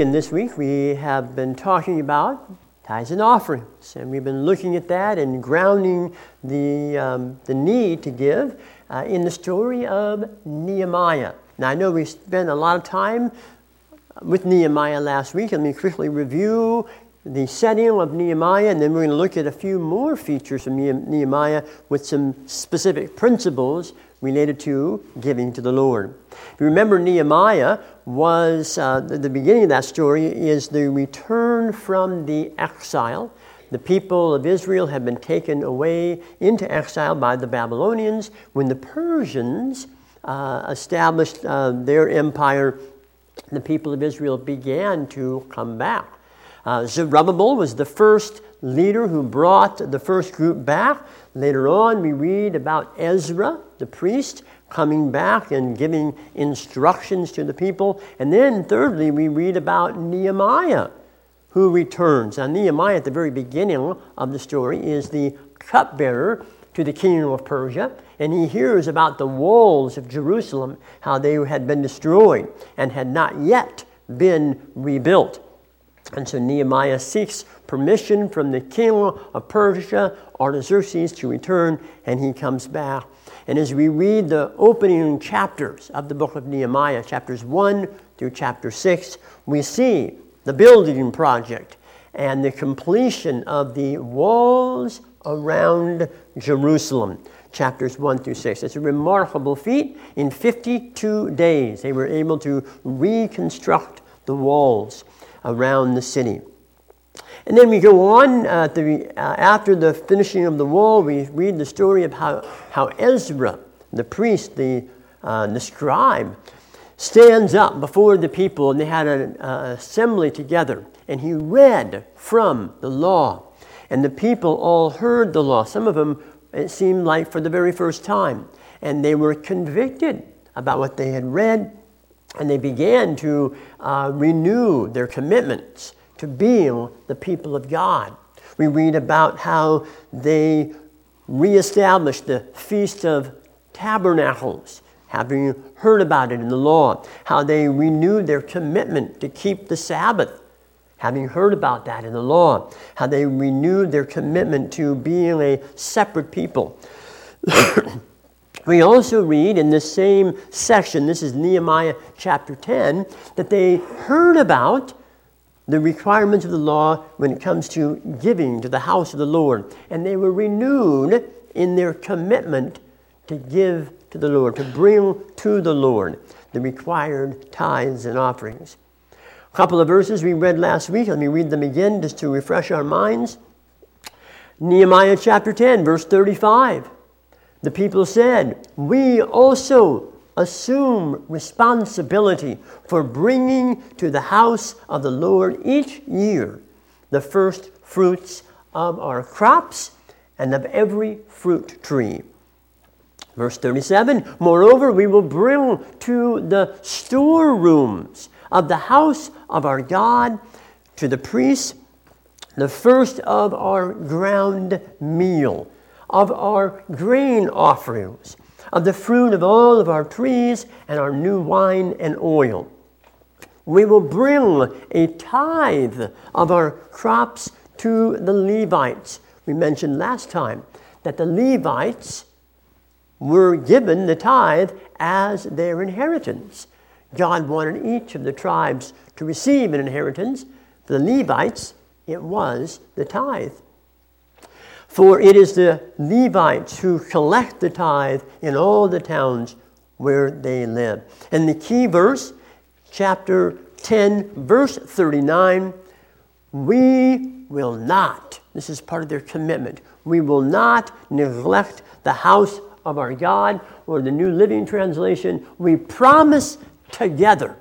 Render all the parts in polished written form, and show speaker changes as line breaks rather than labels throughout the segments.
and this week we have been talking about tithes and offerings, and we've been looking at that and grounding the need to give in the story of Nehemiah. Now, I know we spent a lot of time with Nehemiah last week. Let me quickly review the setting of Nehemiah, and then we're going to look at a few more features of Nehemiah with some specific principles related to giving to the Lord. If you remember, Nehemiah was, the beginning of that story is the return from the exile. The people of Israel had been taken away into exile by the Babylonians when the Persians established their empire. The people of Israel began to come back. Zerubbabel was the first leader who brought the first group back. Later on, we read about Ezra, the priest, coming back and giving instructions to the people. And then thirdly, we read about Nehemiah, who returns. Now, Nehemiah, at the very beginning of the story, is the cupbearer to the kingdom of Persia, and he hears about the walls of Jerusalem, how they had been destroyed and had not yet been rebuilt. And so Nehemiah seeks permission from the king of Persia, Artaxerxes, to return, and he comes back. And as we read the opening chapters of the book of Nehemiah, chapters 1 through chapter 6, we see the building project and the completion of the walls around Jerusalem, chapters 1 through 6. It's a remarkable feat. In 52 days, they were able to reconstruct the walls around the city. And then we go on, after the finishing of the wall, we read the story of how Ezra, the priest, the scribe, stands up before the people, and they had an assembly together, and he read from the law. And the people all heard the law. Some of them, it seemed like, for the very first time. And they were convicted about what they had read, and they began to renew their commitments to being the people of God. We read about how they reestablished the Feast of Tabernacles, having heard about it in the law. How they renewed their commitment to keep the Sabbath, having heard about that in the law. How they renewed their commitment to being a separate people. We also read in this same section, this is Nehemiah chapter 10, that they heard about the requirements of the law when it comes to giving to the house of the Lord. And they were renewed in their commitment to give to the Lord, to bring to the Lord the required tithes and offerings. A couple of verses we read last week. Let me read them again just to refresh our minds. Nehemiah chapter 10, verse 35. The people said, "We also assume responsibility for bringing to the house of the Lord each year the first fruits of our crops and of every fruit tree." Verse 37, "Moreover, we will bring to the storerooms of the house of our God, to the priests, the first of our ground meal, of our grain offerings, of the fruit of all of our trees, and our new wine and oil. We will bring a tithe of our crops to the Levites." We mentioned last time that the Levites were given the tithe as their inheritance. God wanted each of the tribes to receive an inheritance. For the Levites, it was the tithe. For it is the Levites who collect the tithe in all the towns where they live. And the key verse, chapter 10, verse 39, "We will not," this is part of their commitment, "we will not neglect the house of our God," or the New Living Translation, "we promise together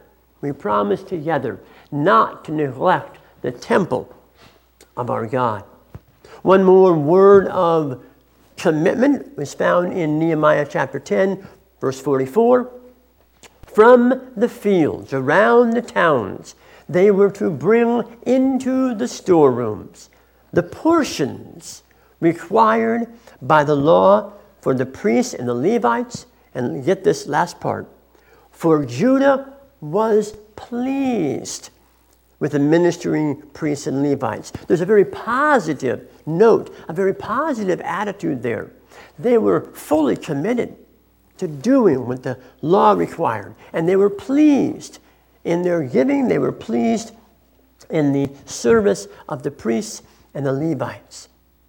not to neglect the temple of our God." One more word of commitment was found in Nehemiah chapter 10, verse 44. "From the fields around the towns, they were to bring into the storerooms the portions required by the law for the priests and the Levites." And get this last part. "For Judah was pleased with the ministering priests and Levites. There's a very positive note, a very positive attitude there. They were fully committed to doing what the law required, and they were pleased in their giving. They were pleased in the service of the priests and the Levites.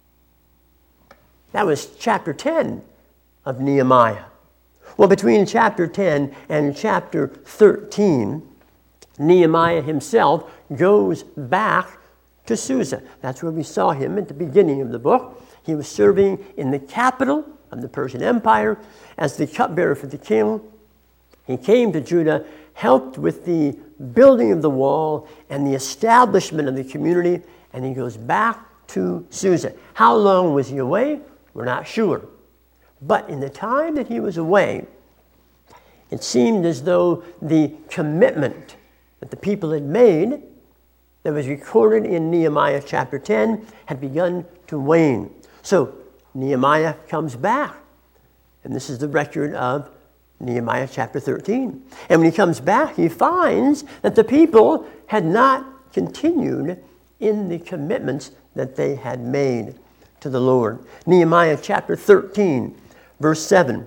That was chapter 10 of Nehemiah. Well, between chapter 10 and chapter 13, Nehemiah himself goes back to Susa. That's where we saw him at the beginning of the book. He was serving in the capital of the Persian Empire as the cupbearer for the king. He came to Judah, helped with the building of the wall and the establishment of the community, and he goes back to Susa. How long was he away? We're not sure. But in the time that he was away, it seemed as though the commitment that the people had made, that was recorded in Nehemiah chapter 10, had begun to wane. So Nehemiah comes back, and this is the record of Nehemiah chapter 13. And when he comes back, he finds that the people had not continued in the commitments that they had made to the Lord. Nehemiah chapter 13, verse 7.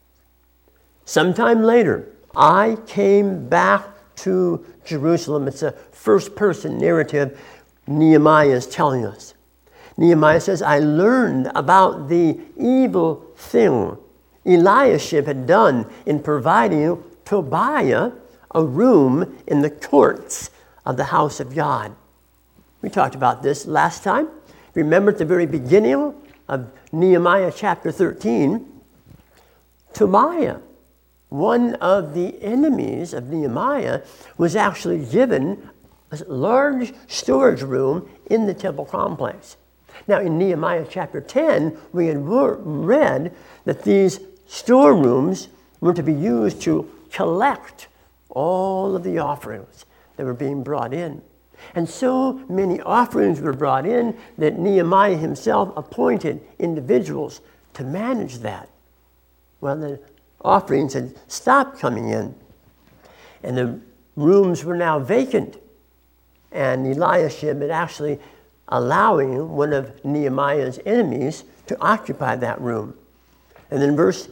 Sometime later, I came back to Jerusalem. It's a first-person narrative Nehemiah is telling us. Nehemiah says, I learned about the evil thing Eliashib had done in providing Tobiah a room in the courts of the house of God. We talked about this last time. Remember at the very beginning of Nehemiah chapter 13, Tobiah, one of the enemies of Nehemiah, was actually given a large storage room in the temple complex. Now in Nehemiah chapter 10, we had read that these storerooms were to be used to collect all of the offerings that were being brought in. And so many offerings were brought in that Nehemiah himself appointed individuals to manage that. Well, the offerings had stopped coming in, and the rooms were now vacant. And Eliashib had actually allowing one of Nehemiah's enemies to occupy that room. And then verse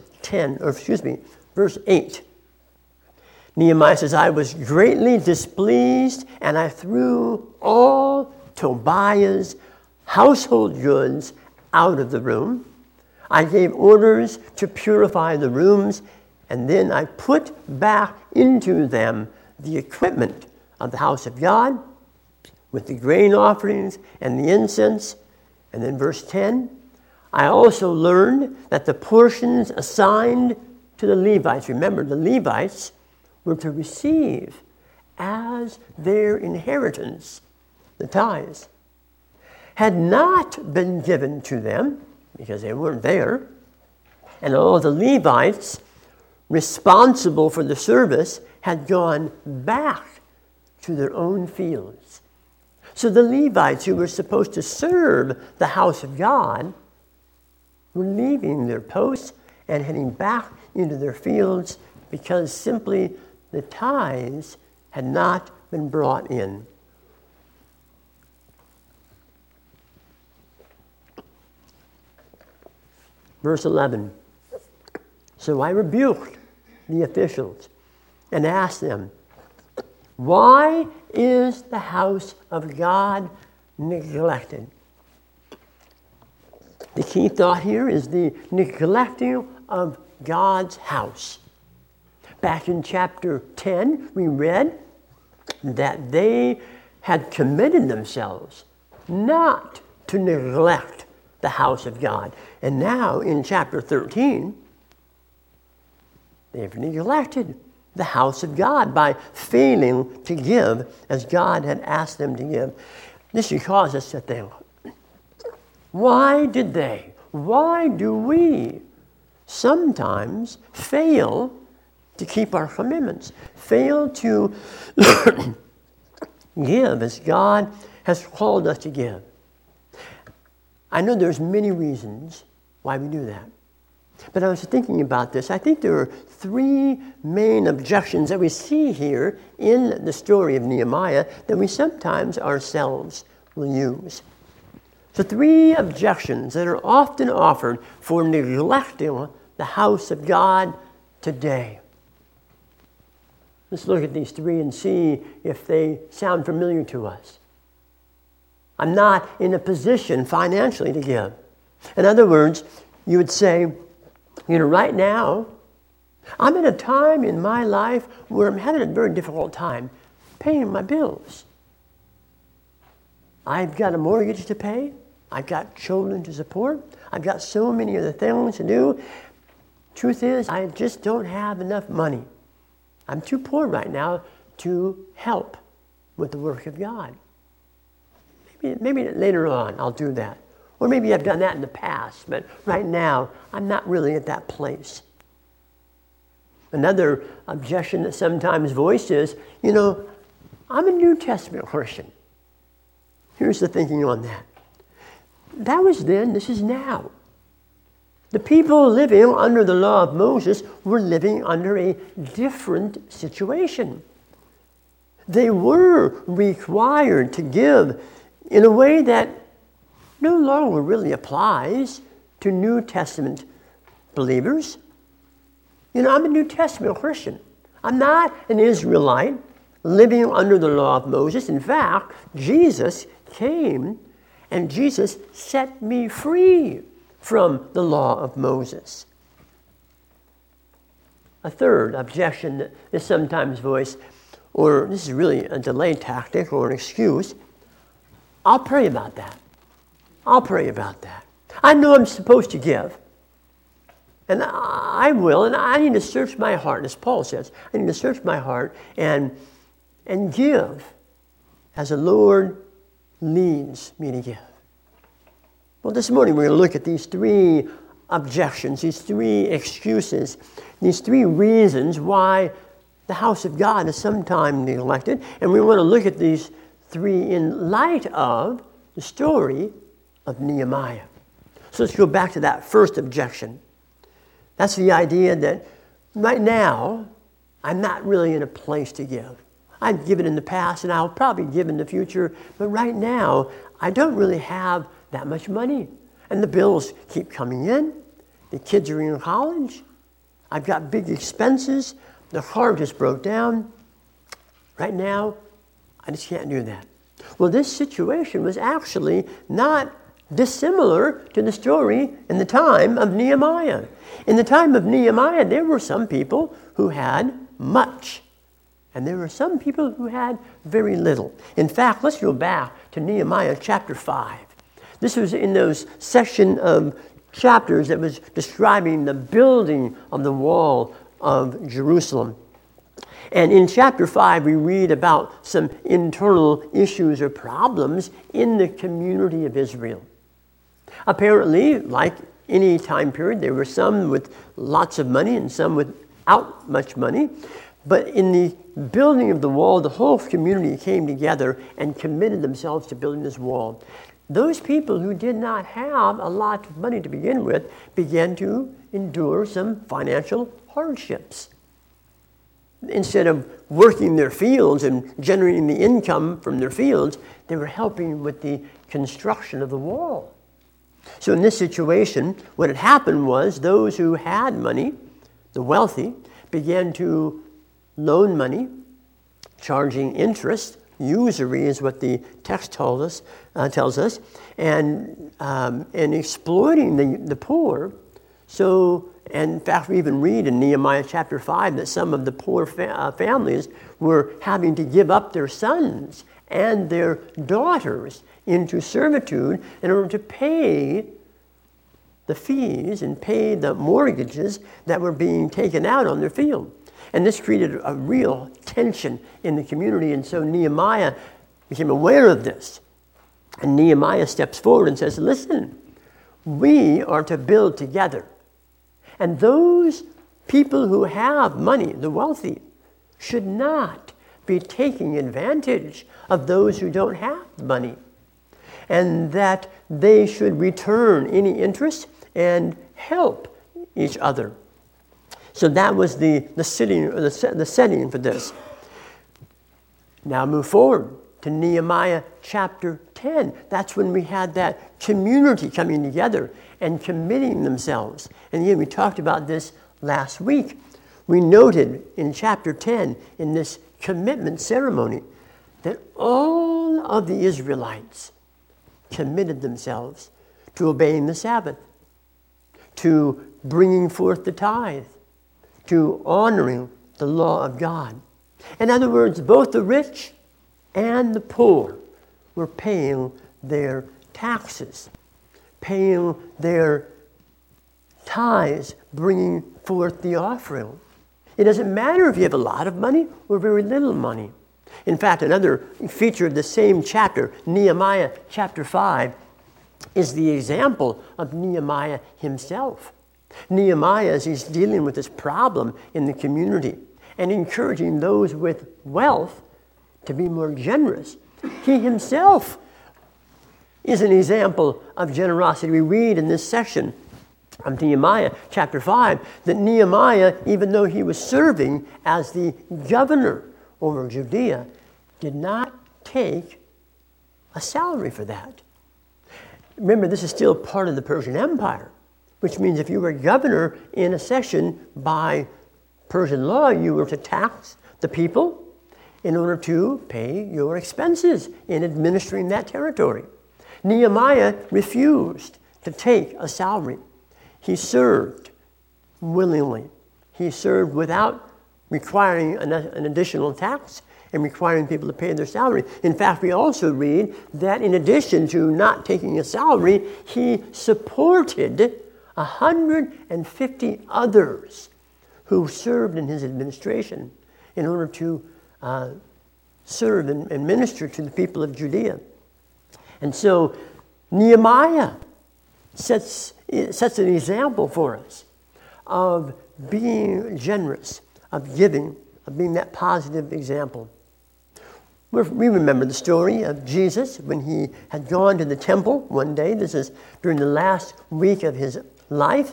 8. Nehemiah says, I was greatly displeased, and I threw all Tobiah's household goods out of the room. I gave orders to purify the rooms, and then I put back into them the equipment of the house of God with the grain offerings and the incense. And then verse 10, I also learned that the portions assigned to the Levites, remember the Levites were to receive as their inheritance the tithes, had not been given to them because they weren't there. And all the Levites responsible for the service had gone back to their own fields. So the Levites who were supposed to serve the house of God were leaving their posts and heading back into their fields because simply the tithes had not been brought in. Verse 11. So I rebuked the officials and asked them, why is the house of God neglected? The key thought here is the neglecting of God's house. Back in chapter 10, we read that they had committed themselves not to neglect the house of God. And now in chapter 13, they've neglected the house of God by failing to give as God had asked them to give. This should cause us to think, why did they? Why do we sometimes fail to keep our commitments, fail to give as God has called us to give? I know there's many reasons why we do that. But I was thinking about this. I think there are three main objections that we see here in the story of Nehemiah that we sometimes ourselves will use. So three objections that are often offered for neglecting the house of God today. Let's look at these three and see if they sound familiar to us. I'm not in a position financially to give. In other words, you would say, right now, I'm in a time in my life where I'm having a very difficult time paying my bills. I've got a mortgage to pay. I've got children to support. I've got so many other things to do. Truth is, I just don't have enough money. I'm too poor right now to help with the work of God. Maybe later on I'll do that. Or maybe I've done that in the past, but right now I'm not really at that place. Another objection that sometimes voiced is, I'm a New Testament Christian. Here's the thinking on that. That was then, this is now. The people living under the law of Moses were living under a different situation. They were required to give in a way that no longer really applies to New Testament believers. I'm a New Testament Christian. I'm not an Israelite living under the law of Moses. In fact, Jesus came and Jesus set me free from the law of Moses. A third objection that is sometimes voiced, or this is really a delay tactic or an excuse, I'll pray about that. I'll pray about that. I know I'm supposed to give. And I will, and I need to search my heart, as Paul says. I need to search my heart and give as the Lord leads me to give. Well, this morning we're going to look at these three objections, these three excuses, these three reasons why the house of God is sometimes neglected. And we want to look at these three in light of the story of Nehemiah. So let's go back to that first objection. That's the idea that right now, I'm not really in a place to give. I've given in the past and I'll probably give in the future, but right now, I don't really have that much money. And the bills keep coming in. The kids are in college. I've got big expenses. The car just broke down. Right now, I just can't do that. Well, this situation was actually not dissimilar to the story in the time of Nehemiah. In the time of Nehemiah, there were some people who had much, and there were some people who had very little. In fact, let's go back to Nehemiah chapter 5. This was in those section of chapters that was describing the building of the wall of Jerusalem. And in chapter 5, we read about some internal issues or problems in the community of Israel. Apparently, like any time period, there were some with lots of money and some without much money. But in the building of the wall, the whole community came together and committed themselves to building this wall. Those people who did not have a lot of money to begin with began to endure some financial hardships. Instead of working their fields and generating the income from their fields, they were helping with the construction of the wall. So in this situation, what had happened was those who had money, the wealthy, began to loan money, charging interest. Usury is what the text tells us, and exploiting the poor. So, and in fact, we even read in Nehemiah chapter 5 that some of the poor families were having to give up their sons and their daughters into servitude in order to pay the fees and pay the mortgages that were being taken out on their field. And this created a real tension in the community. And so Nehemiah became aware of this. And Nehemiah steps forward and says, listen, we are to build together. And those people who have money, the wealthy, should not be taking advantage of those who don't have money. And that they should return any interest and help each other. So that was the setting for this. Now move forward to Nehemiah chapter 10. That's when we had that community coming together and committing themselves. And again, we talked about this last week. We noted in chapter 10, in this commitment ceremony, that all of the Israelites committed themselves to obeying the Sabbath, to bringing forth the tithe, to honoring the law of God. In other words, both the rich and the poor were paying their taxes, paying their tithes, bringing forth the offering. It doesn't matter if you have a lot of money or very little money. In fact, another feature of the same chapter, Nehemiah chapter 5, is the example of Nehemiah himself. Nehemiah, as he's dealing with this problem in the community and encouraging those with wealth to be more generous, he himself is an example of generosity. We read in this section of Nehemiah chapter 5 that Nehemiah, even though he was serving as the governor over Judea, did not take a salary for that. Remember, this is still part of the Persian Empire, which means if you were governor in a section by Persian law, you were to tax the people in order to pay your expenses in administering that territory. Nehemiah refused to take a salary. He served willingly. He served without requiring an additional tax and requiring people to pay their salary. In fact, we also read that in addition to not taking a salary, he supported 150 others who served in his administration in order to serve and minister to the people of Judea. And so Nehemiah sets an example for us of being generous, of giving, of being that positive example. We remember the story of Jesus when he had gone to the temple one day. This is during the last week of his life.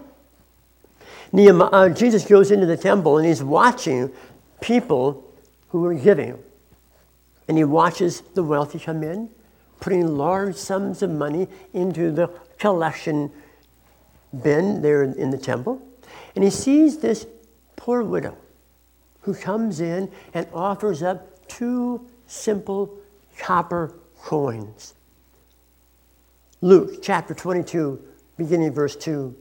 Jesus goes into the temple and he's watching people who are giving. And he watches the wealthy come in, putting large sums of money into the collection bin there in the temple. And he sees this poor widow who comes in and offers up 2 simple copper coins. Luke chapter 22, beginning verse 2.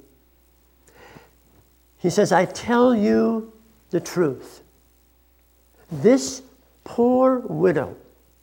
He says, I tell you the truth. This poor widow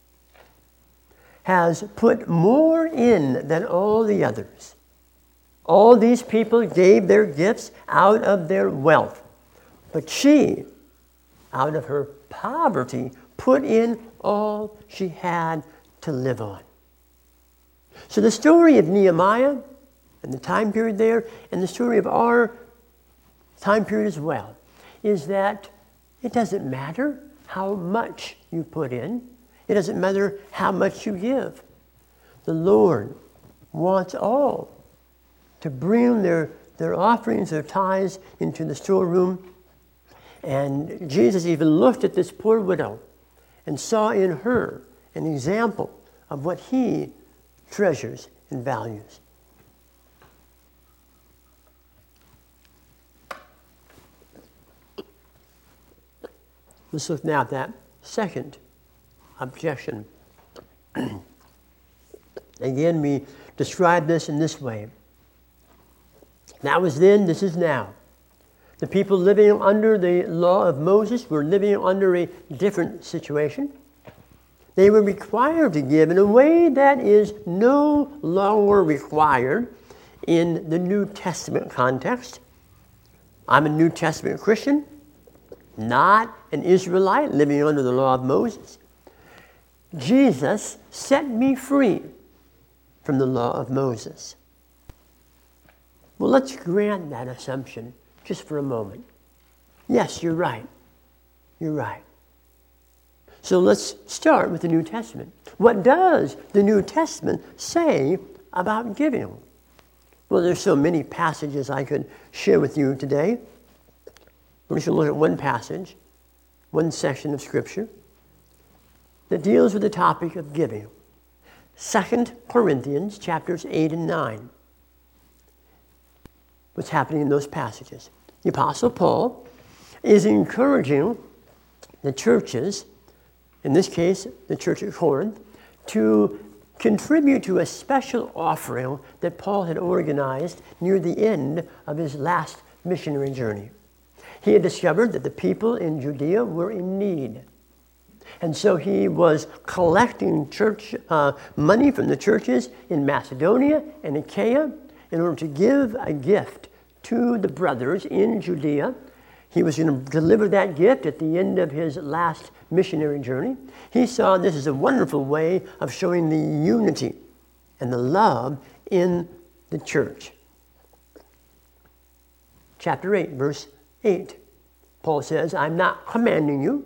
has put more in than all the others. All these people gave their gifts out of their wealth, but she, out of her poverty, put in all she had to live on. So the story of Nehemiah and the time period there, and the story of our time period as well, is that it doesn't matter how much you put in. It doesn't matter how much you give. The Lord wants all to bring their offerings, their tithes into the storeroom. And Jesus even looked at this poor widow and saw in her an example of what he treasures and values. Let's look now at that second objection. Again, we describe this in this way. That was then, this is now. The people living under the law of Moses were living under a different situation. They were required to give in a way that is no longer required in the New Testament context. I'm a New Testament Christian, not an Israelite living under the law of Moses. Jesus set me free from the law of Moses. Well, let's grant that assumption just for a moment. Yes, you're right. You're right. So let's start with the New Testament. What does the New Testament say about giving? Well, there's so many passages I could share with you today. We're just going to look at one passage, one section of Scripture that deals with the topic of giving. 2 Corinthians chapters 8 and 9. What's happening in those passages? The Apostle Paul is encouraging the churches, in this case, the church at Corinth, to contribute to a special offering that Paul had organized near the end of his last missionary journey. He had discovered that the people in Judea were in need. And so he was collecting church money from the churches in Macedonia and Achaia in order to give a gift to the brothers in Judea. He was going to deliver that gift at the end of his last missionary journey. He saw this as a wonderful way of showing the unity and the love in the church. Chapter 8, verse 8. Paul says, I'm not commanding you,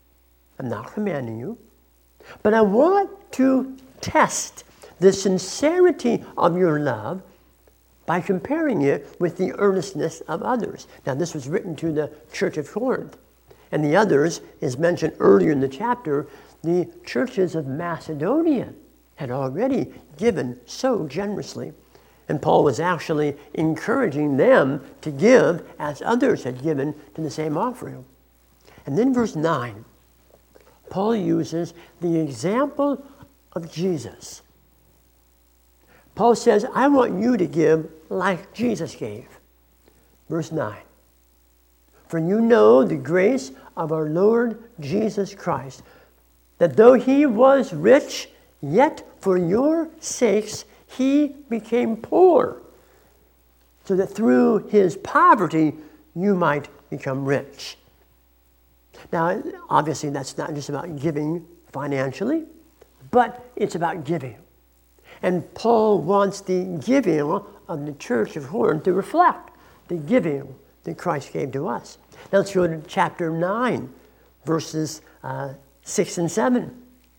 but I want to test the sincerity of your love by comparing it with the earnestness of others. Now, this was written to the church of Corinth. And the others is mentioned earlier in the chapter. The churches of Macedonia had already given so generously. And Paul was actually encouraging them to give as others had given to the same offering. And then verse 9, Paul uses the example of Jesus. Paul says, I want you to give like Jesus gave. Verse 9. For you know the grace of our Lord Jesus Christ, that though he was rich, yet for your sakes he became poor, so that through his poverty you might become rich. Now, obviously, that's not just about giving financially, but it's about giving. And Paul wants the giving of the church of Corinth to reflect the giving that Christ gave to us. Now let's go to chapter 9, verses 6 and 7.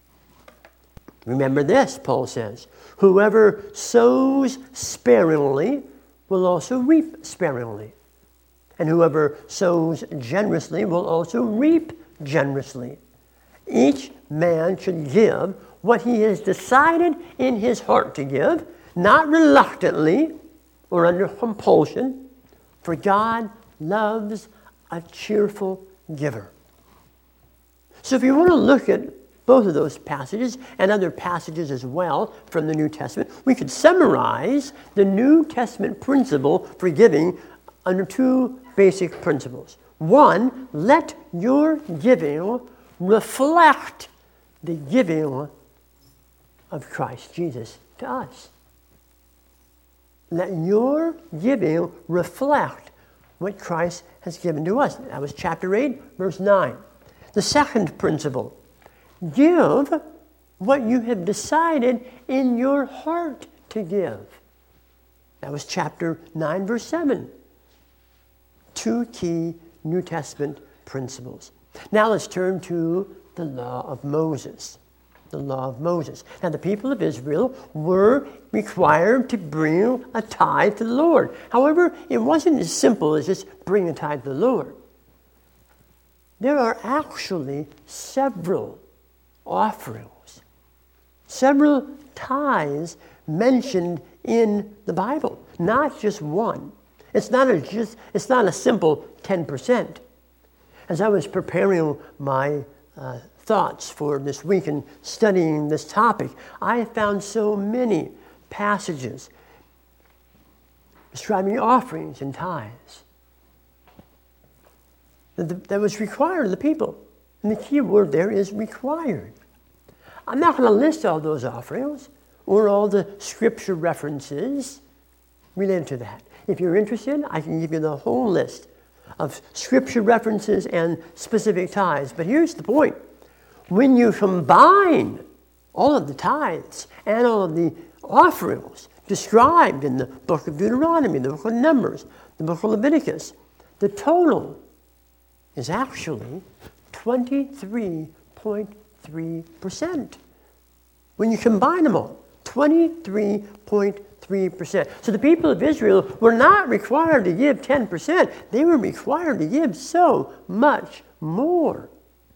Remember this, Paul says, whoever sows sparingly will also reap sparingly. And whoever sows generously will also reap generously. Each man should give what he has decided in his heart to give, not reluctantly or under compulsion, for God loves a cheerful giver. So if you want to look at both of those passages and other passages as well from the New Testament, we could summarize the New Testament principle for giving under two basic principles. One, let your giving reflect the giving of Christ Jesus to us. Let your giving reflect what Christ has given to us. That was chapter 8, verse 9. The second principle, give what you have decided in your heart to give. That was chapter 9, verse 7. Two key New Testament principles. Now let's turn to the law of Moses. The law of Moses. Now the people of Israel were required to bring a tithe to the Lord. However, it wasn't as simple as just bring a tithe to the Lord. There are actually several offerings, several tithes mentioned in the Bible, not just one. It's not a simple 10%. As I was preparing my thoughts for this week and studying this topic, I found so many passages describing offerings and tithes that was required of the people. And the key word there is required. I'm not going to list all those offerings or all the scripture references related to that. If you're interested, I can give you the whole list of scripture references and specific tithes. But here's the point. When you combine all of the tithes and all of the offerings described in the book of Deuteronomy, the book of Numbers, the book of Leviticus, the total is actually 23.3%. When you combine them all, 23.3%. 0.3%. So the people of Israel were not required to give 10%. They were required to give so much more.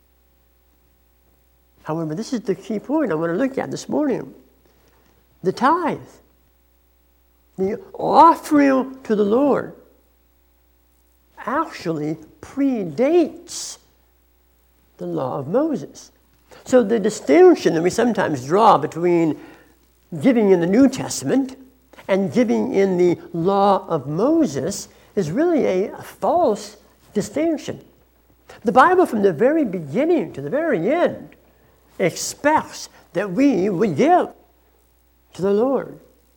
However, this is the key point I want to look at this morning. The tithe, the offering to the Lord, actually predates the law of Moses. So the distinction that we sometimes draw between giving in the New Testament and giving in the law of Moses is really a false distinction. The Bible, from the very beginning to the very end, expects that we would give to the Lord.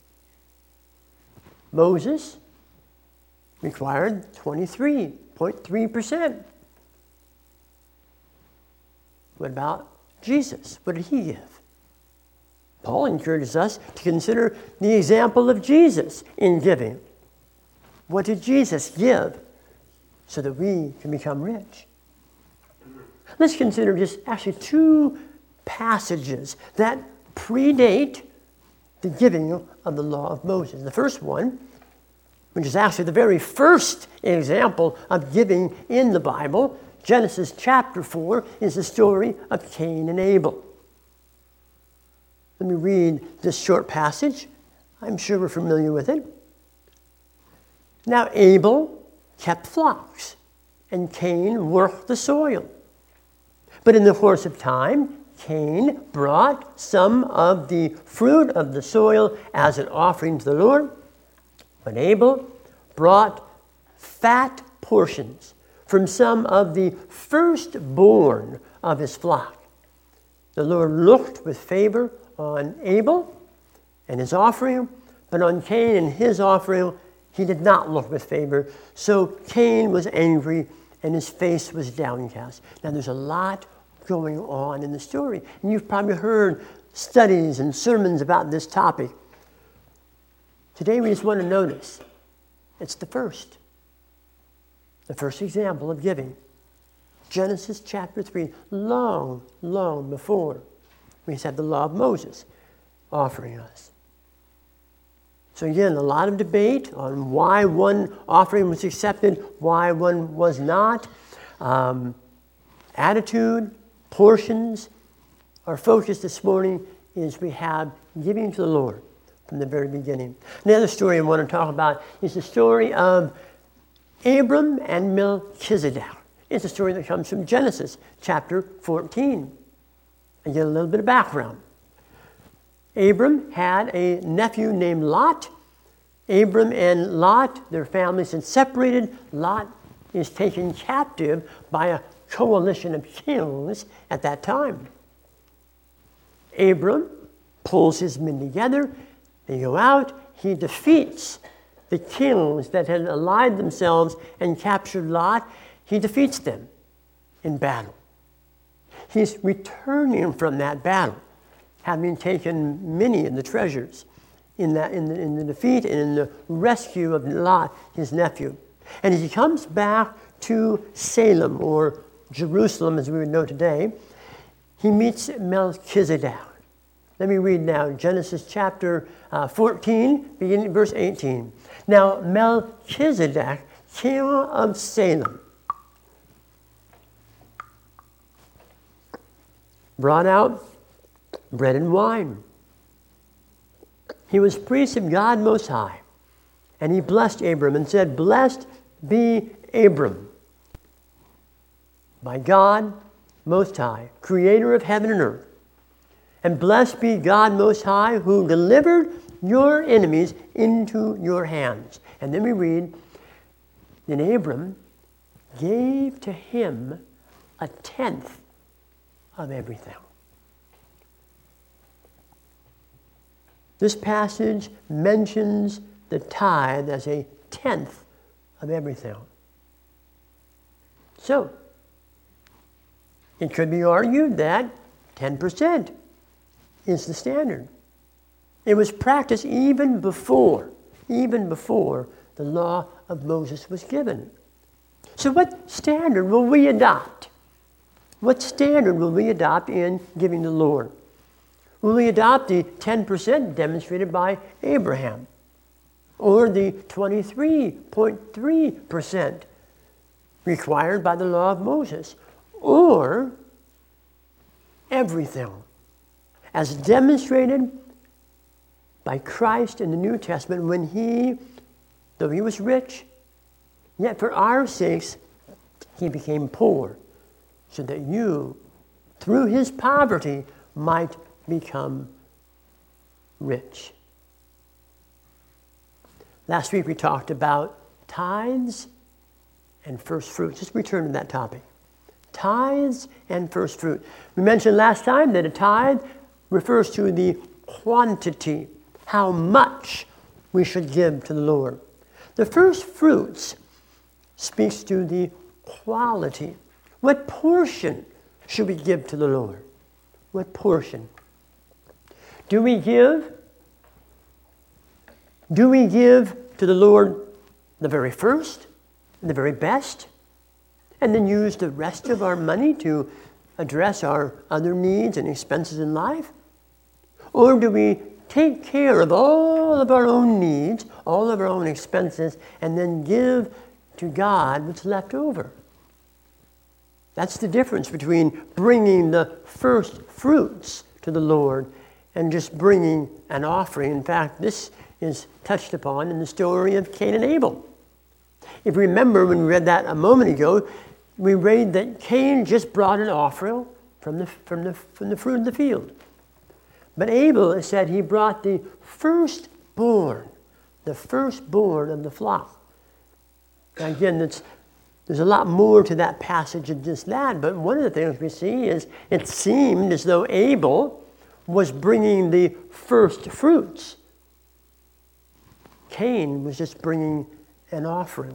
Moses required 23.3%. What about Jesus? What did he give? Paul encourages us to consider the example of Jesus in giving. What did Jesus give so that we can become rich? Let's consider just actually two passages that predate the giving of the law of Moses. The first one, which is actually the very first example of giving in the Bible, Genesis chapter 4, is the story of Cain and Abel. Let me read this short passage. I'm sure we're familiar with it. Now Abel kept flocks, and Cain worked the soil. But in the course of time, Cain brought some of the fruit of the soil as an offering to the Lord, but Abel brought fat portions from some of the firstborn of his flock. The Lord looked with favor on Abel and his offering, but on Cain and his offering he did not look with favor. So Cain was angry and his face was downcast. Now there's a lot going on in the story, and you've probably heard studies and sermons about this topic. Today we just want to notice it's the first example of giving. Genesis chapter 3, long before we had the law of Moses offering us. So again, a lot of debate on why one offering was accepted, why one was not. Attitude, portions. Our focus this morning is we have giving to the Lord from the very beginning. Another story I want to talk about is the story of Abram and Melchizedek. It's a story that comes from Genesis chapter 14. I get a little bit of background. Abram had a nephew named Lot. Abram and Lot, their families had separated. Lot is taken captive by a coalition of kings at that time. Abram pulls his men together. They go out. He defeats the kings that had allied themselves and captured Lot. He defeats them in battle. He's returning from that battle, having taken many of the treasures in the defeat and in the rescue of Lot, his nephew. And as he comes back to Salem, or Jerusalem as we would know today, he meets Melchizedek. Let me read now Genesis chapter 14, beginning at verse 18. Now Melchizedek, king of Salem, brought out bread and wine. He was priest of God Most High, and he blessed Abram and said, "Blessed be Abram by God Most High, creator of heaven and earth. And blessed be God Most High, who delivered your enemies into your hands." And then we read, then Abram gave to him 1/10 of everything. This passage mentions the tithe as 1/10 of everything. So, it could be argued that 10% is the standard. It was practiced even before the law of Moses was given. So what standard will we adopt? What standard will we adopt in giving the Lord? Will we adopt the 10% demonstrated by Abraham? or the 23.3% required by the law of Moses, or everything, as demonstrated by Christ in the New Testament when he, though he was rich, yet for our sakes he became poor, so that you, through his poverty, might become rich. Last week we talked about tithes and first fruits. Just return to that topic. Tithes and first fruit. We mentioned last time that a tithe refers to the quantity, how much we should give to the Lord. The first fruits speaks to the quality. What portion should we give to the Lord? What portion? Do we give to the Lord the very first, the very best, and then use the rest of our money to address our other needs and expenses in life? Or do we take care of all of our own needs, all of our own expenses, and then give to God what's left over? That's the difference between bringing the first fruits to the Lord and just bringing an offering. In fact, this is touched upon in the story of Cain and Abel. If you remember when we read that a moment ago, we read that Cain just brought an offering from the fruit of the field. But Abel, it said, he brought the firstborn of the flock. Now again, there's a lot more to that passage than just that, but one of the things we see is it seemed as though Abel was bringing the first fruits. Cain was just bringing an offering.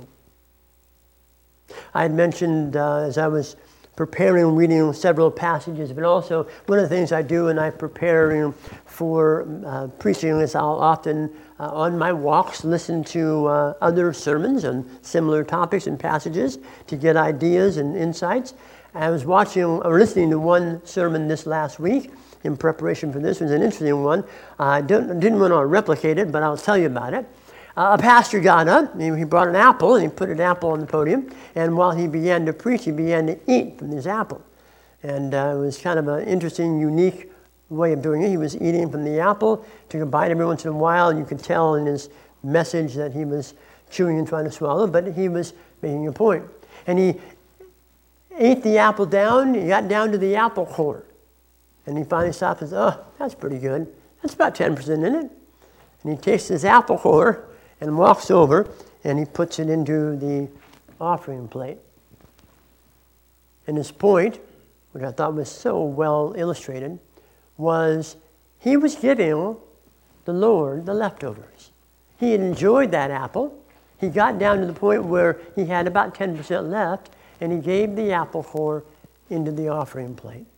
I had mentioned as I was preparing and reading several passages, but also one of the things I do when I prepare for preaching is I'll often, on my walks, listen to other sermons on similar topics and passages to get ideas and insights. I was listening to one sermon this last week in preparation for this. It was an interesting one. I didn't want to replicate it, but I'll tell you about it. A pastor got up, he brought an apple, and he put an apple on the podium, and while he began to preach, he began to eat from this apple. And it was kind of an interesting, unique way of doing it. He was eating from the apple, took a bite every once in a while, and you could tell in his message that he was chewing and trying to swallow, but he was making a point. And he ate the apple down, he got down to the apple core. And he finally stopped and said, "Oh, that's pretty good. That's about 10% in it." And he takes his apple core and walks over, and he puts it into the offering plate. And his point, which I thought was so well illustrated, was he was giving the Lord the leftovers. He had enjoyed that apple. He got down to the point where he had about 10% left, and he gave the apple core into the offering plate.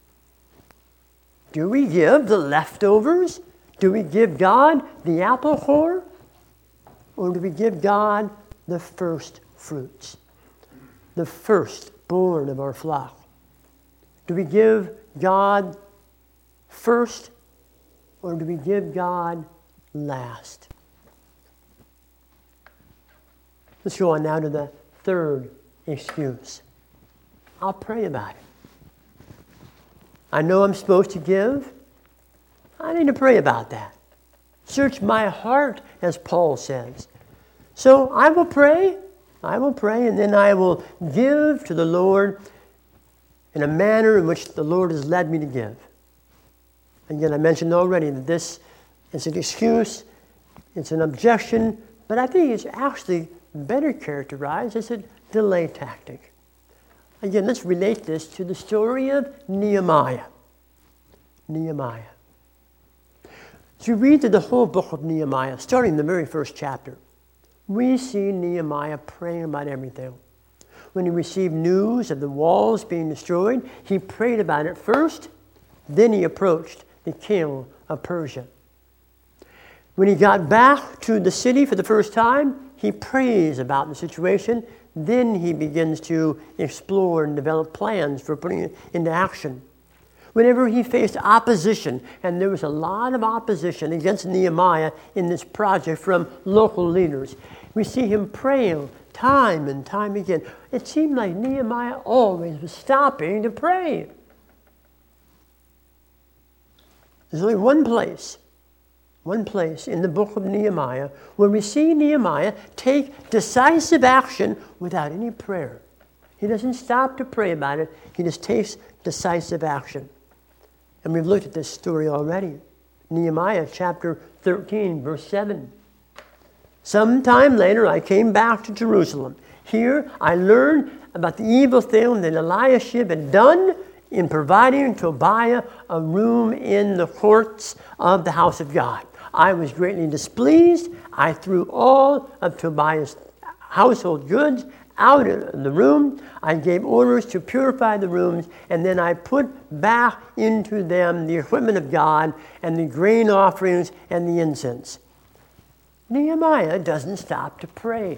Do we give the leftovers? Do we give God the apple core? Or do we give God the first fruits, the firstborn of our flock? Do we give God first, or do we give God last? Let's go on now to the third excuse. I'll pray about it. I know I'm supposed to give. I need to pray about that. Search my heart, as Paul says. So I will pray, and then I will give to the Lord in a manner in which the Lord has led me to give. Again, I mentioned already that this is an excuse, it's an objection, but I think it's actually better characterized as a delay tactic. Again, let's relate this to the story of Nehemiah. Nehemiah. As you read through the whole book of Nehemiah, starting the very first chapter, we see Nehemiah praying about everything. When he received news of the walls being destroyed, he prayed about it first, then he approached the king of Persia. When he got back to the city for the first time, he prays about the situation, then he begins to explore and develop plans for putting it into action. Whenever he faced opposition, and there was a lot of opposition against Nehemiah in this project from local leaders, we see him praying time and time again. It seemed like Nehemiah always was stopping to pray. There's only one place in the book of Nehemiah where we see Nehemiah take decisive action without any prayer. He doesn't stop to pray about it. He just takes decisive action. And we've looked at this story already. Nehemiah chapter 13, verse 7. Sometime later, I came back to Jerusalem. Here, I learned about the evil thing that Eliashib had done in providing Tobiah a room in the courts of the house of God. I was greatly displeased. I threw all of Tobiah's household goods out of the room. I gave orders to purify the rooms, and then I put back into them the equipment of God and the grain offerings and the incense. Nehemiah doesn't stop to pray.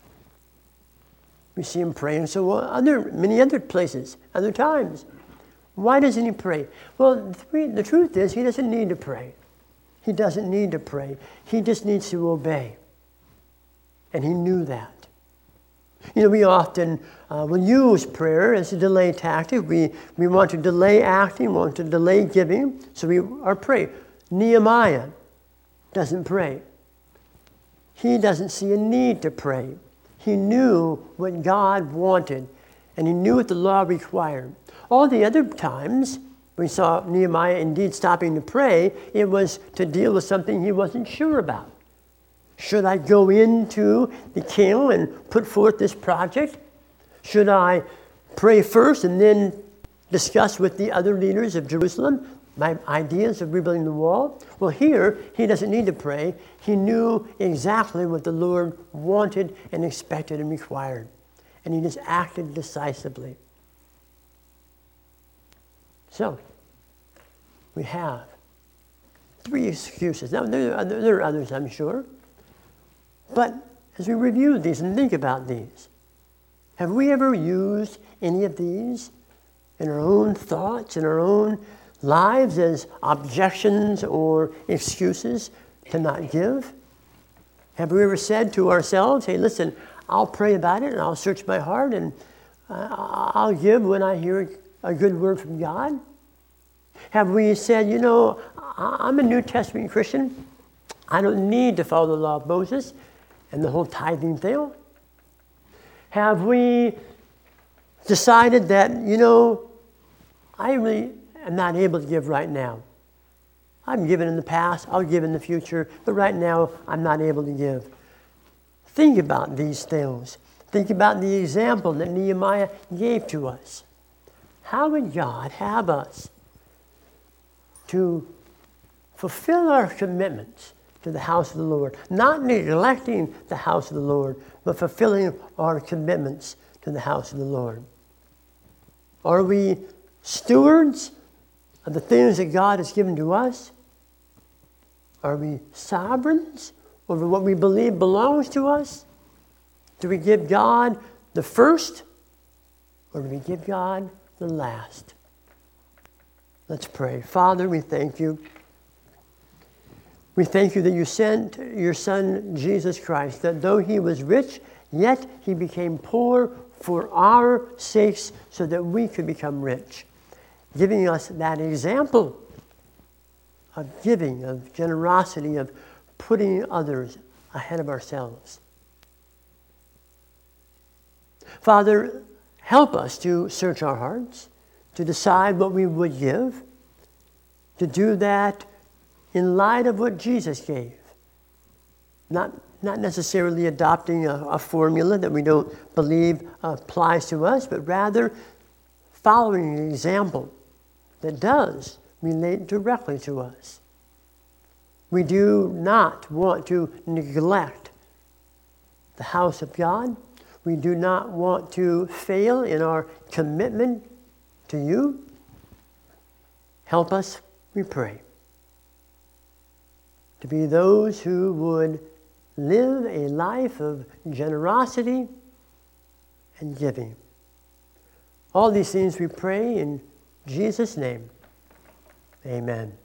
We see him praying many other places, other times. Why doesn't he pray? Well, the truth is he doesn't need to pray. He doesn't need to pray. He just needs to obey. And he knew that. You know, we often will use prayer as a delay tactic. We want to delay acting, want to delay giving, so we are praying. Nehemiah doesn't pray. He doesn't see a need to pray. He knew what God wanted, and he knew what the law required. All the other times we saw Nehemiah indeed stopping to pray, it was to deal with something he wasn't sure about. Should I go into the king and put forth this project? Should I pray first and then discuss with the other leaders of Jerusalem my ideas of rebuilding the wall? Well, here, he doesn't need to pray. He knew exactly what the Lord wanted and expected and required. And he just acted decisively. So, we have 3 excuses. Now, there are others, I'm sure. But as we review these and think about these, have we ever used any of these in our own thoughts, in our own lives as objections or excuses to not give? Have we ever said to ourselves, hey, listen, I'll pray about it and I'll search my heart and I'll give when I hear a good word from God? Have we said, you know, I'm a New Testament Christian. I don't need to follow the law of Moses and the whole tithing thing? Have we decided that, you know, I really am not able to give right now? I've given in the past, I'll give in the future, but right now I'm not able to give. Think about these things. Think about the example that Nehemiah gave to us. How would God have us to fulfill our commitments to the house of the Lord? Not neglecting the house of the Lord, but fulfilling our commitments to the house of the Lord. Are we stewards of the things that God has given to us? Are we sovereigns over what we believe belongs to us? Do we give God the first, or do we give God the last? Let's pray. Father, we thank you. We thank you that you sent your Son, Jesus Christ, that though he was rich, yet he became poor for our sakes so that we could become rich, giving us that example of giving, of generosity, of putting others ahead of ourselves. Father, help us to search our hearts, to decide what we would give, to do that in light of what Jesus gave. Not necessarily adopting a formula that we don't believe applies to us, but rather following an example that does relate directly to us. We do not want to neglect the house of God. We do not want to fail in our commitment to you. Help us, we pray, to be those who would live a life of generosity and giving. All these things we pray in Jesus' name. Amen.